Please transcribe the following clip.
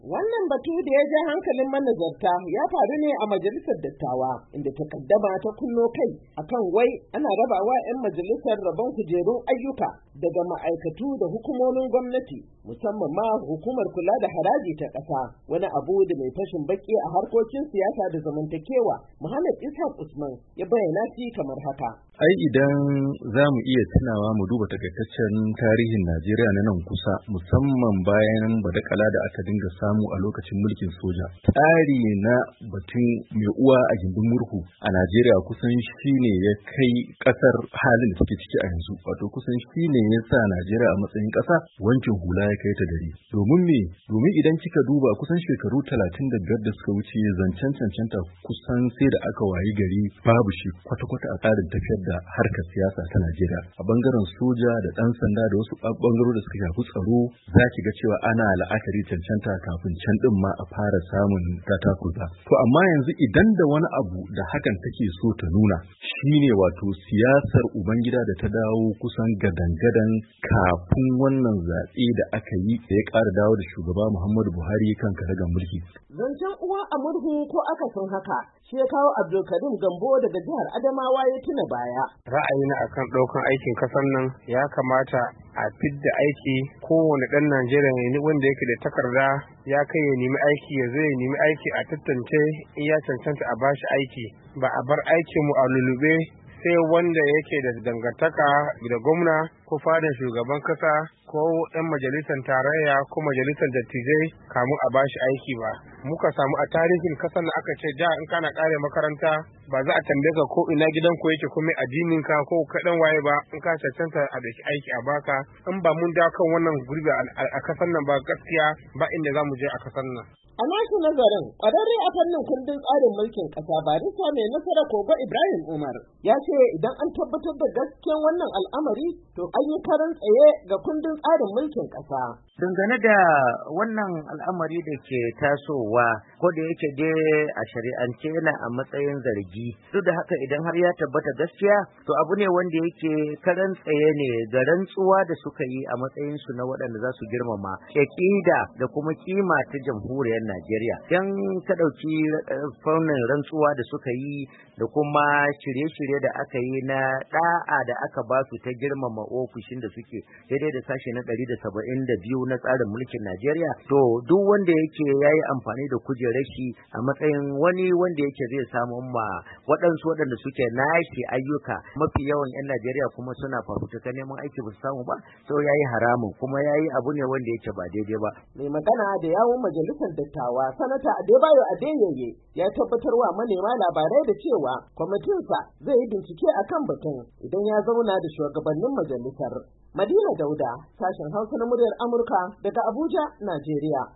Wannan batu da ya ja hankalin manazarta ya faru ne a majalisar dattawa inda takaddama ta kunno kai akan wai ana rabawa 'yan majalisar rabon kujerun ayyuka daga ma'aikatu da hukumomin gwamnati musamman ma hukumar kula da haraji ta ƙasa, wani abu da mai fashin baki a harkokin siyasa da zamantakewa Muhammad Ishaq Usman ya bayyana shi kamar haka. Ai idan za mu iya tunawa mu duba takaitaccen tarihin Najeriya na nan kusa musamman bayan badakala da aka dinga samu a lokacin mulkin soja. Tsari na batun mai uwa a gindin murhu a Najeriya kusan shine ya kai kasar halin da take ciki a yanzu. Wato kusan shine ya sa Najeriya a matsayin kasa wankin hula ya kai ta dare. Domin idan kika duba kusan shekaru 35 da suka wuce zancen cancanta kusan sai da aka wayi gari babu shi kwata-kwata a tsarin tafiyar da harkar siyasa ta Najeriya. A bangaren soja da ɗan sanda da wasu bangarori da suka shafi tsaro za ki ga cewa ana la'akari cancanta kafin can din ma a fara samun tatakurza. To amma yanzu idan da wani abu da hakan take so ta nuna shine wato siyasar ubangida da ta dawo kusan gadan-gadan kafin wannan zaɓe da aka yi da ya ƙara dawo da shugaba Muhammadu Buhari kan karagar mulki. Zancen uwa a murhu ko akasin haka shi ya kawo Abdulkarim Gambo daga jihar Adamawa ya tuna baya. Ra'ayina akan ɗaukan aikin ƙasar nan ya kamata a fidda aiki kowane ɗan Najeriya ne wanda yake da takarda ya kai ya nemi aiki ya zo ya nemi aiki a tantance in ya cancanta a bashi aiki ba a bar aikin mu a lulube sai wanda yake da dangantaka da gwamna ko fadan shugaban kasa ko ɗan majalisar tarayya ko majalisar dattijai kamun a bashi aiki ba. Muka samu a tarihin kasar na aka ce da in kana kare makaranta ba za a tambaye ka ko ina gidan ku yake kuma addinin ka ko kaɗan waye ba in ka cancanta a daki aiki a baka. In ba mun da kan wannan gurbi a kasar nan ba gaskiya ba inda za mu je a kasar nan. A nashi nazarin, ƙwararre a fannin kundin tsarin mulkin ƙasa barista mai nasara Kogo Ibrahim Umar ya ce idan an tabbatar da gaskiyar wannan al'amari to an yi karan tsaye ga kundin tsarin mulkin ƙasa. Dangane da wannan al'amari da ke tasowa ko da yake dai a shari'ance yana a matsayin zargi, duk da haka idan har ya tabbata gaskiya to abu ne wanda yake karan tsaye ne ga rantsuwa da suka yi a matsayin su na waɗanda za su girmama aƙida da kuma kima ta jamhuriyar Najeriya. Dan ka ɗauki fannin rantsuwa da suka yi da kuma shirye-shirye da aka yi na ɗa'a da aka ba su ta girmama ofishin da suke daidai da sashe na 172 na tsarin mulkin Najeriya. To duk wanda yake yayi amfani da kujerar shi a matsayin wani wanda yake zai samu ma waɗanda suke nashi ayyuka, mafi yawan 'yan Najeriya kuma suna fafutuka neman aiki ba su samu ba, to yayi haramun kuma yayi abu ne wanda yake ba daidai ba. Mai magana da yawun majalisar dattawa Sanata Adebayo Adeyeye ya tabbatarwa manema labarai da cewa kwamitinsa zai yi bincike akan batun idan ya zauna da shugabannin majalisar. Madina Dauda, sashen Hausa na muryar Amurka daga Abuja, Najeriya.